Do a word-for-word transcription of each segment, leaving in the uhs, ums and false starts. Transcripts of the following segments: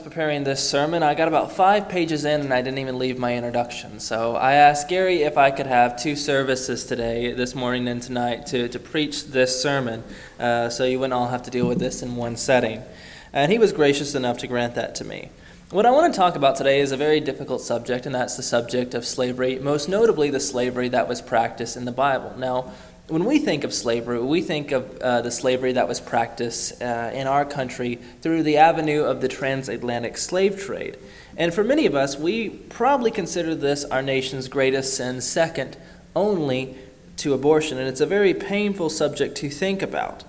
Preparing this sermon, I got about five pages in and I didn't even leave my introduction. So I asked Gary if I could have two services today, this morning and tonight, to, to preach this sermon, uh, so you wouldn't all have to deal with this in one setting. And he was gracious enough to grant that to me. What I want to talk about today is a very difficult subject, and that's the subject of slavery, most notably the slavery that was practiced in the Bible. Now, when we think of slavery, we think of uh, the slavery that was practiced uh, in our country through the avenue of the transatlantic slave trade. And for many of us, we probably consider this our nation's greatest sin, second only to abortion. And it's a very painful subject to think about.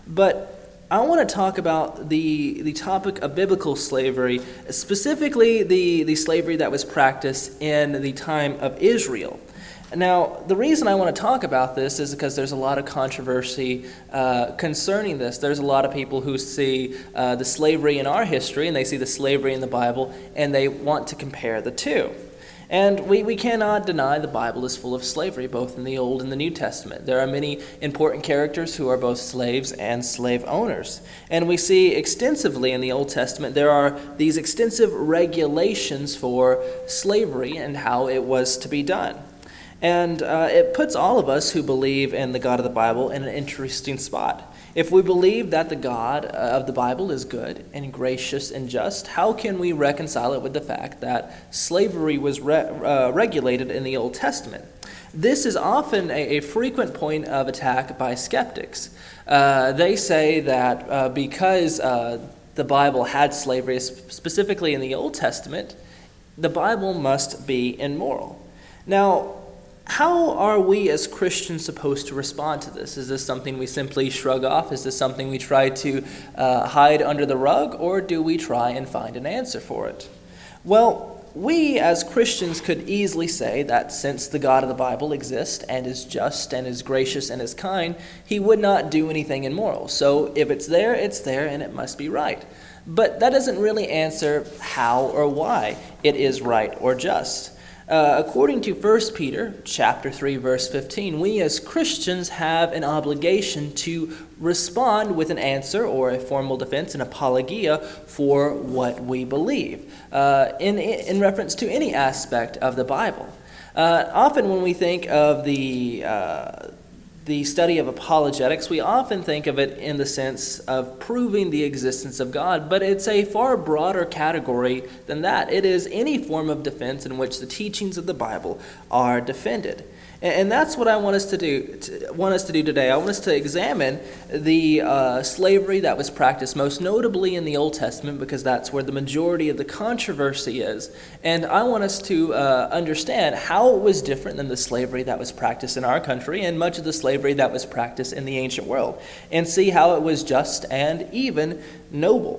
But I want to talk about the, the topic of biblical slavery, specifically the, the slavery that was practiced in the time of Israel. Now, the reason I want to talk about this is because there's a lot of controversy uh, concerning this. There's a lot of people who see uh, the slavery in our history, and they see the slavery in the Bible, and they want to compare the two. And we, we cannot deny the Bible is full of slavery, both in the Old and the New Testament. There are many important characters who are both slaves and slave owners. And we see extensively in the Old Testament, there are these extensive regulations for slavery and how it was to be done. And uh, it puts all of us who believe in the God of the Bible in an interesting spot. If we believe that the God of the Bible is good and gracious and just, how can we reconcile it with the fact that slavery was re- uh, regulated in the Old Testament? This is often a, a frequent point of attack by skeptics. Uh, they say that uh, because uh, the Bible had slavery, specifically in the Old Testament, the Bible must be immoral. Now, how are we as Christians supposed to respond to this? Is this something we simply shrug off? Is this something we try to uh, hide under the rug? Or do we try and find an answer for it? Well, we as Christians could easily say that since the God of the Bible exists and is just and is gracious and is kind, he would not do anything immoral. So if it's there, it's there and it must be right. But that doesn't really answer how or why it is right or just. Uh, according to First Peter chapter three, verse fifteen, we as Christians have an obligation to respond with an answer or a formal defense, an apologia for what we believe uh, in, in reference to any aspect of the Bible. Uh, often when we think of the uh, the study of apologetics, we often think of it in the sense of proving the existence of God, but it's a far broader category than that. It is any form of defense in which the teachings of the Bible are defended. And that's what I want us to do to, want us to do today. I want us to examine the uh, slavery that was practiced most notably in the Old Testament, because that's where the majority of the controversy is. And I want us to uh, understand how it was different than the slavery that was practiced in our country and much of the slavery that was practiced in the ancient world, and see how it was just and even noble.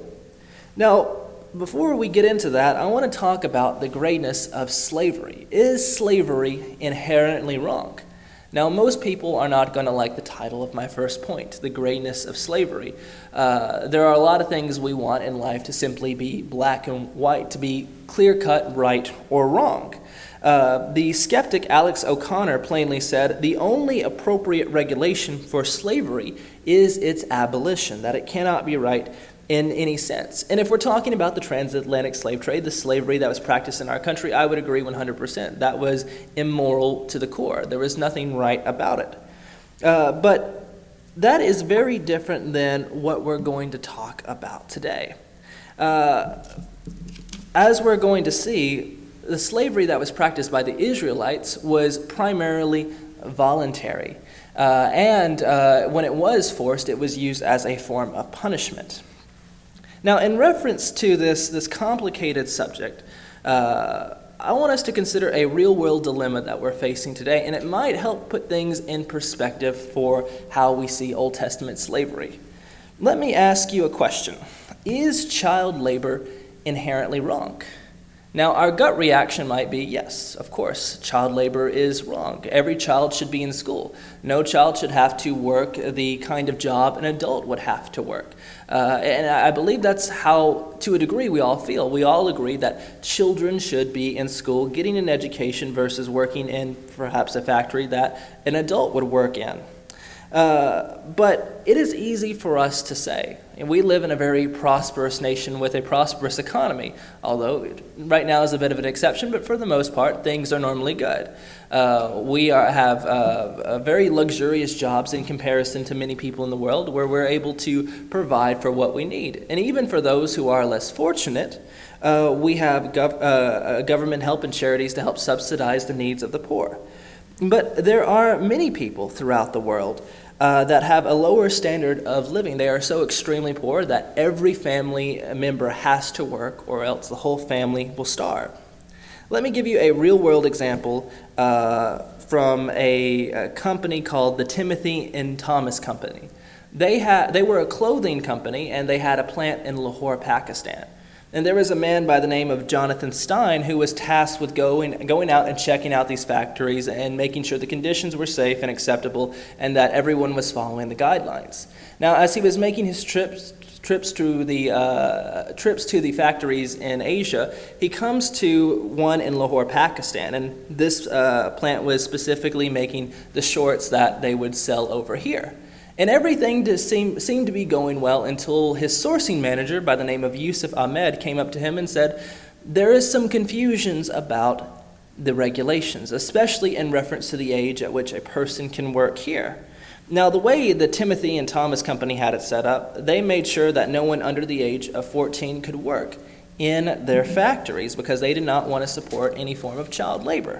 Now, before we get into that, I want to talk about the greatness of slavery. Is slavery inherently wrong? Now, most people are not going to like the title of my first point, the greatness of slavery. Uh, there are a lot of things we want in life to simply be black and white, to be clear-cut, right or wrong. Uh, the skeptic Alex O'Connor plainly said, the only appropriate regulation for slavery is its abolition, that it cannot be right in any sense. And if we're talking about the transatlantic slave trade, the slavery that was practiced in our country, I would agree one hundred percent. That was immoral to the core. There was nothing right about it. Uh, but that is very different than what we're going to talk about today. Uh, as we're going to see, the slavery that was practiced by the Israelites was primarily voluntary. Uh, and uh, when it was forced, it was used as a form of punishment. Now, in reference to this, this complicated subject, uh, I want us to consider a real-world dilemma that we're facing today, and it might help put things in perspective for how we see Old Testament slavery. Let me ask you a question. Is child labor inherently wrong? Now, our gut reaction might be, yes, of course, child labor is wrong. Every child should be in school. No child should have to work the kind of job an adult would have to work. Uh, and I believe that's how, to a degree, we all feel. We all agree that children should be in school, getting an education versus working in perhaps a factory that an adult would work in. Uh, but it is easy for us to say, and we live in a very prosperous nation with a prosperous economy, although right now is a bit of an exception, but for the most part, things are normally good. Uh, we are, have uh, uh, very luxurious jobs in comparison to many people in the world where we're able to provide for what we need. And even for those who are less fortunate, uh, we have gov- uh, government help and charities to help subsidize the needs of the poor. But there are many people throughout the world uh, that have a lower standard of living. They are so extremely poor that every family member has to work or else the whole family will starve. Let me give you a real-world example uh, from a, a company called the Timothy and Thomas Company. They had they were a clothing company, and they had a plant in Lahore, Pakistan. And there was a man by the name of Jonathan Stein who was tasked with going going out and checking out these factories and making sure the conditions were safe and acceptable and that everyone was following the guidelines. Now, as he was making his trips trips to the uh, trips to the factories in Asia, he comes to one in Lahore, Pakistan, and this uh, plant was specifically making the shorts that they would sell over here. And everything just seemed, seemed to be going well until his sourcing manager by the name of Yusuf Ahmed came up to him and said, there is some confusions about the regulations, especially in reference to the age at which a person can work here. Now, the way the Timothy and Thomas Company had it set up, they made sure that no one under the age of fourteen could work in their factories because they did not want to support any form of child labor.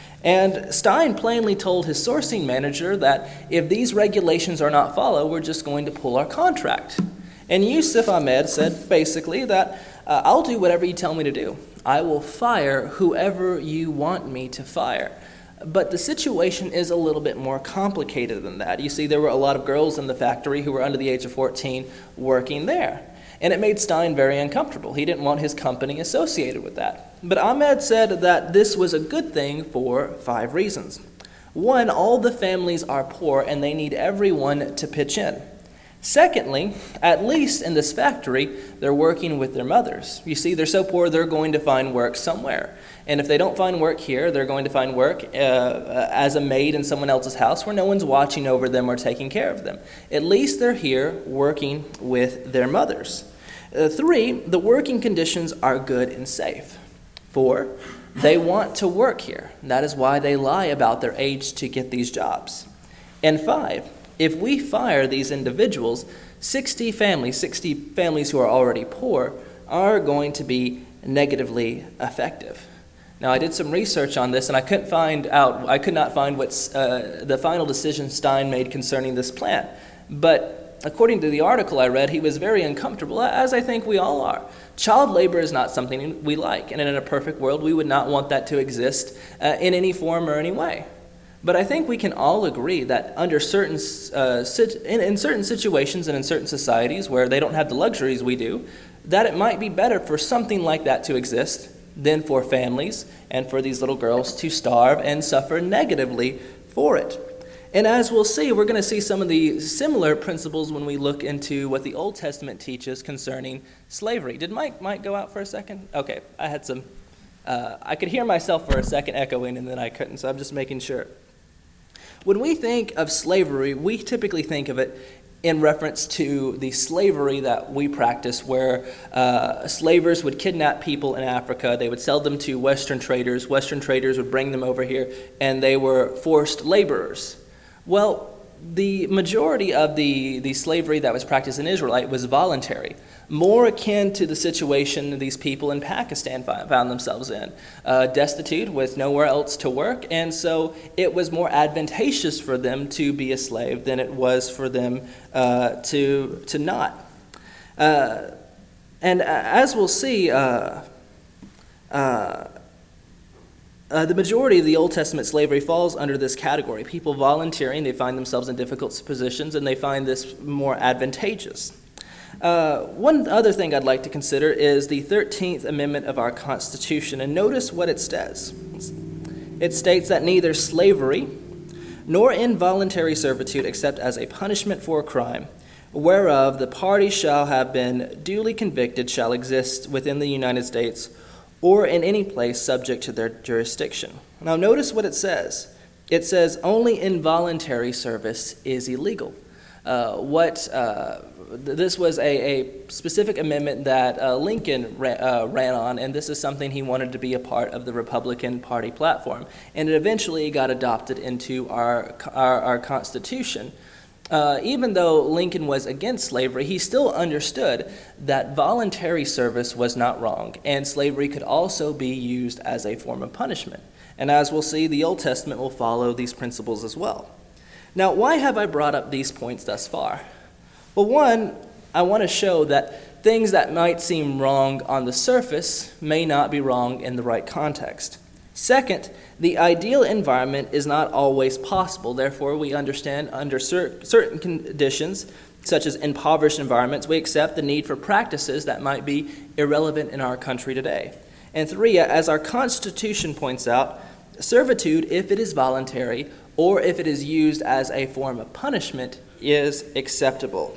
And Stein plainly told his sourcing manager that if these regulations are not followed, we're just going to pull our contract. And Yusuf Ahmed said basically that uh, I'll do whatever you tell me to do. I will fire whoever you want me to fire. But the situation is a little bit more complicated than that. You see, there were a lot of girls in the factory who were under the age of fourteen working there. And it made Stein very uncomfortable. He didn't want his company associated with that. But Ahmed said that this was a good thing for five reasons. One, all the families are poor and they need everyone to pitch in. Secondly, at least in this factory, they're working with their mothers. You see, they're so poor, they're going to find work somewhere. And if they don't find work here, they're going to find work uh, as a maid in someone else's house where no one's watching over them or taking care of them. At least they're here working with their mothers. Uh, three, the working conditions are good and safe. Four, they want to work here. That is why they lie about their age to get these jobs. And five, if we fire these individuals, sixty families, sixty families who are already poor, are going to be negatively effective. Now, I did some research on this, and I couldn't find out, I could not find what uh, the final decision Stein made concerning this plan. But according to the article I read, he was very uncomfortable, as I think we all are. Child labor is not something we like, and in a perfect world, we would not want that to exist uh, in any form or any way. But I think we can all agree that under certain uh, sit- in, in certain situations and in certain societies where they don't have the luxuries we do, that it might be better for something like that to exist than for families and for these little girls to starve and suffer negatively for it. And as we'll see, we're going to see some of the similar principles when we look into what the Old Testament teaches concerning slavery. Did Mike Mike go out for a second? Okay, I had some, uh, I could hear myself for a second echoing and then I couldn't, so I'm just making sure. When we think of slavery, we typically think of it in reference to the slavery that we practice, where uh, slavers would kidnap people in Africa. They would sell them to Western traders. Western traders would bring them over here, and they were forced laborers. Well, the majority of the, the slavery that was practiced in Israel was voluntary, more akin to the situation these people in Pakistan found themselves in, uh, destitute with nowhere else to work, and so it was more advantageous for them to be a slave than it was for them uh, to to not. Uh, and as we'll see, uh, uh, Uh, the majority of the Old Testament slavery falls under this category. People volunteering, they find themselves in difficult positions, and they find this more advantageous. Uh, one other thing I'd like to consider is the thirteenth Amendment of our Constitution, and notice what it says. It states that neither slavery nor involuntary servitude except as a punishment for a crime, whereof the party shall have been duly convicted, shall exist within the United States or in any place subject to their jurisdiction. Now notice what it says. It says only involuntary service is illegal. Uh, what uh, th- this was a, a specific amendment that uh, Lincoln ra- uh, ran on, and this is something he wanted to be a part of the Republican Party platform. And it eventually got adopted into our our, our Constitution. Uh, even though Lincoln was against slavery, he still understood that voluntary service was not wrong, and slavery could also be used as a form of punishment. And as we'll see, the Old Testament will follow these principles as well. Now, why have I brought up these points thus far? Well, one, I want to show that things that might seem wrong on the surface may not be wrong in the right context. Second, the ideal environment is not always possible. Therefore, we understand under cer- certain conditions, such as impoverished environments, we accept the need for practices that might be irrelevant in our country today. And three, as our Constitution points out, servitude, if it is voluntary or if it is used as a form of punishment, is acceptable.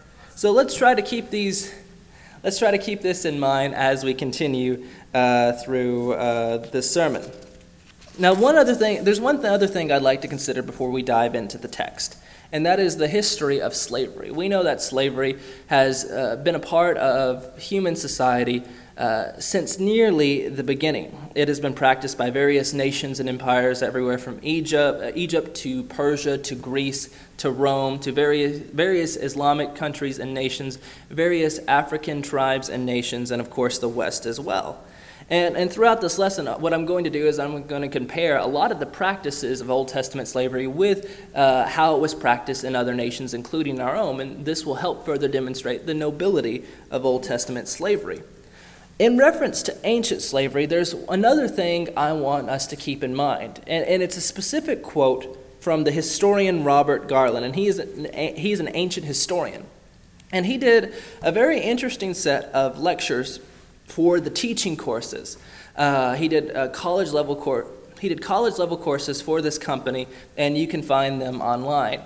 So let's try to keep these. Let's try to keep this in mind as we continue uh, through uh, this sermon. Now, one other thing. There's one th- other thing I'd like to consider before we dive into the text, and that is the history of slavery. We know that slavery has uh, been a part of human society Uh, since nearly the beginning. It has been practiced by various nations and empires everywhere from Egypt, uh, Egypt to Persia to Greece to Rome to various various Islamic countries and nations, various African tribes and nations, and of course the West as well. And, and throughout this lesson, what I'm going to do is I'm going to compare a lot of the practices of Old Testament slavery with uh, how it was practiced in other nations, including our own, and this will help further demonstrate the nobility of Old Testament slavery. In reference to ancient slavery, there's another thing I want us to keep in mind, and, and it's a specific quote from the historian Robert Garland, and he is an, he's an ancient historian. And he did a very interesting set of lectures for the teaching courses. Uh, he did a college level cour- he did college level courses for this company, and you can find them online.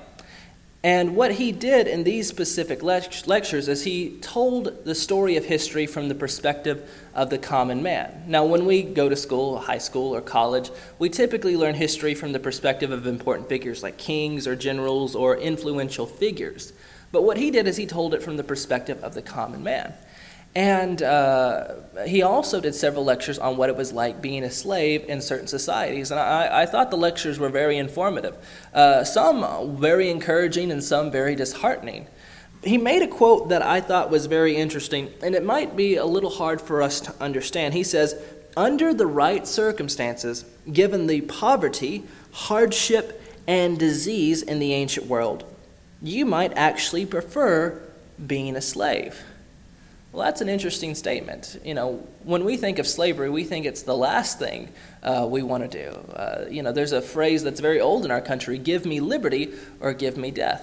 And what he did in these specific lect- lectures is he told the story of history from the perspective of the common man. Now, when we go to school, high school or college, we typically learn history from the perspective of important figures like kings or generals or influential figures. But what he did is he told it from the perspective of the common man. And uh, he also did several lectures on what it was like being a slave in certain societies. And I, I thought the lectures were very informative. Uh, some very encouraging and some very disheartening. He made a quote that I thought was very interesting, and it might be a little hard for us to understand. He says, "Under the right circumstances, given the poverty, hardship, and disease in the ancient world, you might actually prefer being a slave." Well, that's an interesting statement. You know, when we think of slavery, we think it's the last thing uh, we want to do. Uh, you know, there's a phrase that's very old in our country, "Give me liberty or give me death."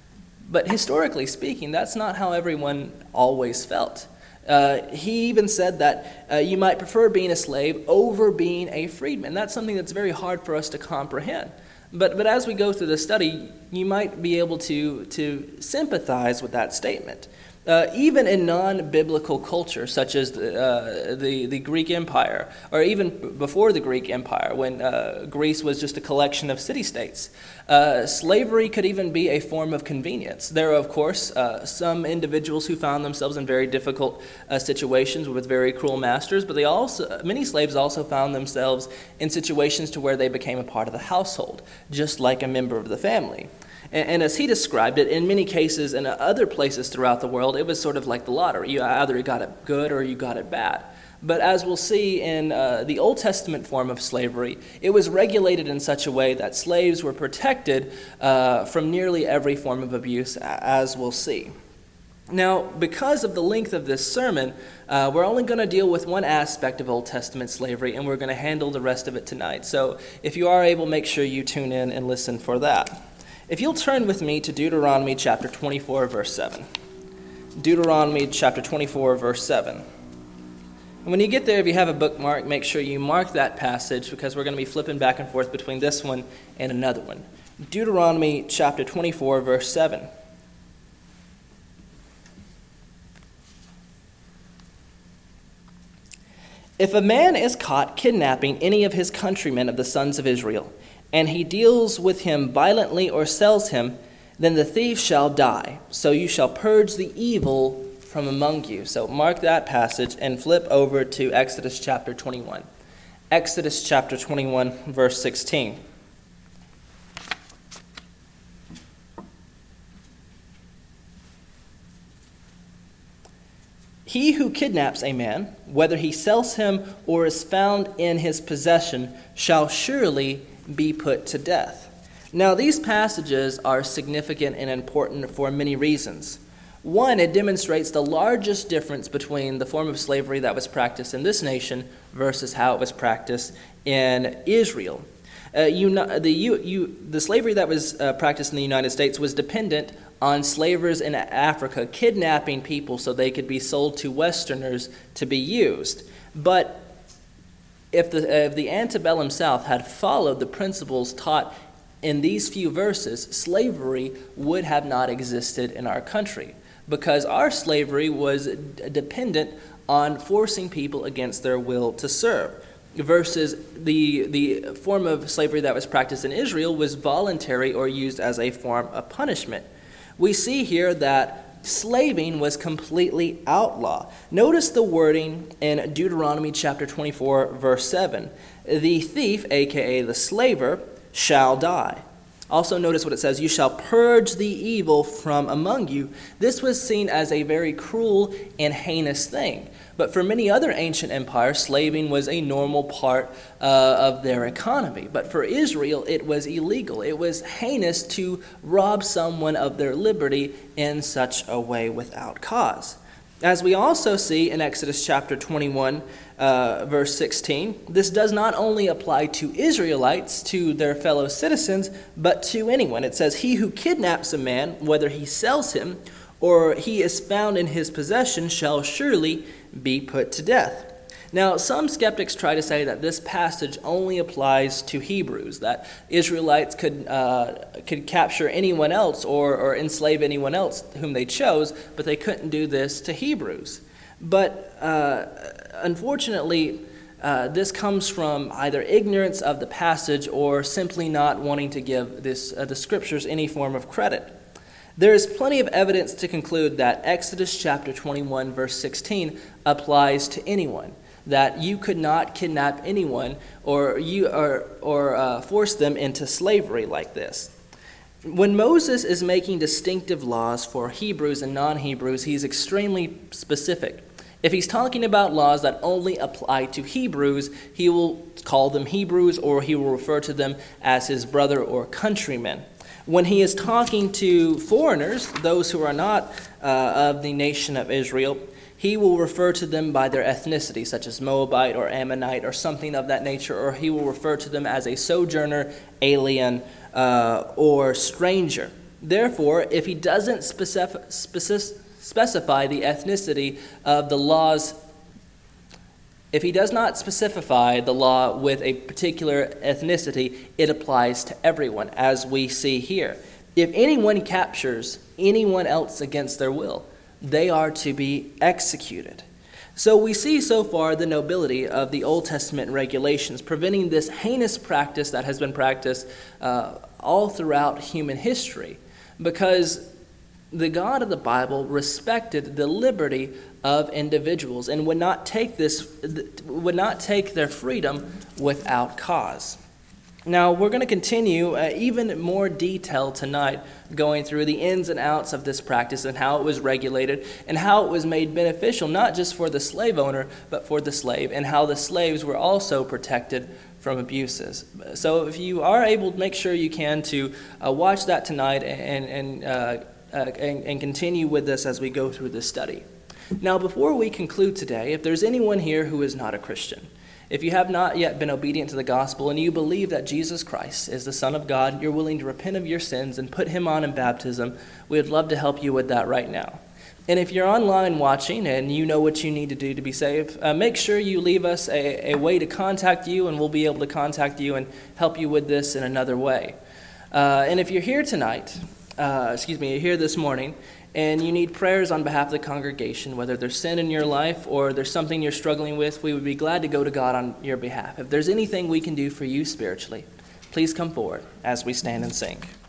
But historically speaking, that's not how everyone always felt. Uh, he even said that uh, you might prefer being a slave over being a freedman. That's something that's very hard for us to comprehend. But but as we go through the study, you might be able to, to sympathize with that statement. Uh, even in non-biblical culture, such as the, uh, the the Greek Empire, or even before the Greek Empire, when uh, Greece was just a collection of city-states, uh, slavery could even be a form of convenience. There are, of course, uh, some individuals who found themselves in very difficult uh, situations with very cruel masters, but they also many slaves also found themselves in situations to where they became a part of the household, just like a member of the family. And as he described it, in many cases in other places throughout the world, it was sort of like the lottery. You either got it good or you got it bad. But as we'll see in uh, the Old Testament form of slavery, it was regulated in such a way that slaves were protected uh, from nearly every form of abuse, as we'll see. Now, because of the length of this sermon, uh, we're only going to deal with one aspect of Old Testament slavery, and we're going to handle the rest of it tonight. So if you are able, make sure you tune in and listen for that. If you'll turn with me to Deuteronomy chapter twenty-four, verse seven. Deuteronomy chapter twenty-four, verse seven. And when you get there, if you have a bookmark, make sure you mark that passage, because we're going to be flipping back and forth between this one and another one. Deuteronomy chapter twenty-four, verse seven. "If a man is caught kidnapping any of his countrymen of the sons of Israel, and he deals with him violently or sells him, then the thief shall die. So you shall purge the evil from among you. So mark that passage and flip over to Exodus chapter twenty-one. Exodus chapter twenty-one, verse sixteen. He who kidnaps a man, whether he sells him or is found in his possession, shall surely be put to death. Now, these passages are significant and important for many reasons. One, it demonstrates the largest difference between the form of slavery that was practiced in this nation versus how it was practiced in Israel. Uh, you, the, you, you, the slavery that was uh, practiced in the United States was dependent on slavers in Africa kidnapping people so they could be sold to Westerners to be used. But if the, if the antebellum South had followed the principles taught in these few verses, slavery would have not existed in our country, because our slavery was d- dependent on forcing people against their will to serve, versus the, the form of slavery that was practiced in Israel was voluntary or used as a form of punishment. We see here that slaving was completely outlawed. Notice the wording in Deuteronomy chapter twenty-four, verse seven. The thief, aka the slaver, shall die. Also notice what it says, you shall purge the evil from among you. This was seen as a very cruel and heinous thing. But for many other ancient empires, slaving was a normal part uh, of their economy. But for Israel, it was illegal. It was heinous to rob someone of their liberty in such a way without cause. As we also see in Exodus chapter twenty-one, uh, verse sixteen, this does not only apply to Israelites, to their fellow citizens, but to anyone. It says, he who kidnaps a man, whether he sells him or he is found in his possession, shall surely be put to death. Now, some skeptics try to say that this passage only applies to Hebrews, that Israelites could uh, could capture anyone else or, or enslave anyone else whom they chose, but they couldn't do this to Hebrews. But uh, unfortunately, uh, this comes from either ignorance of the passage or simply not wanting to give this uh, the scriptures any form of credit. There is plenty of evidence to conclude that Exodus chapter twenty-one, verse sixteen applies to anyone, that you could not kidnap anyone or you or, or uh, force them into slavery like this. When Moses is making distinctive laws for Hebrews and non-Hebrews, he's extremely specific. If he's talking about laws that only apply to Hebrews, he will call them Hebrews, or he will refer to them as his brother or countrymen. When he is talking to foreigners, those who are not uh, of the nation of Israel, he will refer to them by their ethnicity, such as Moabite or Ammonite or something of that nature, or he will refer to them as a sojourner, alien, uh, or stranger. Therefore, if he doesn't specif- specif- specify the ethnicity of the laws, if he does not specify the law with a particular ethnicity, it applies to everyone, as we see here. If anyone captures anyone else against their will, they are to be executed. So we see so far the nobility of the Old Testament regulations preventing this heinous practice that has been practiced uh, all throughout human history, because the God of the Bible respected the liberty of individuals and would not take this would not take their freedom without cause. Now, we're going to continue uh, even more detail tonight, going through the ins and outs of this practice and how it was regulated and how it was made beneficial, not just for the slave owner, but for the slave, and how the slaves were also protected from abuses. So if you are able, make sure you can to uh, watch that tonight and, and, uh, uh, and, and continue with this as we go through this study. Now, before we conclude today, if there's anyone here who is not a Christian, if you have not yet been obedient to the gospel and you believe that Jesus Christ is the Son of God, you're willing to repent of your sins and put him on in baptism, we would love to help you with that right now. And if you're online watching and you know what you need to do to be saved, uh, make sure you leave us a, a way to contact you, and we'll be able to contact you and help you with this in another way. Uh, and if you're here tonight, uh, excuse me, you're here this morning, and you need prayers on behalf of the congregation, whether there's sin in your life or there's something you're struggling with, we would be glad to go to God on your behalf. If there's anything we can do for you spiritually, Please come forward as we stand and sing.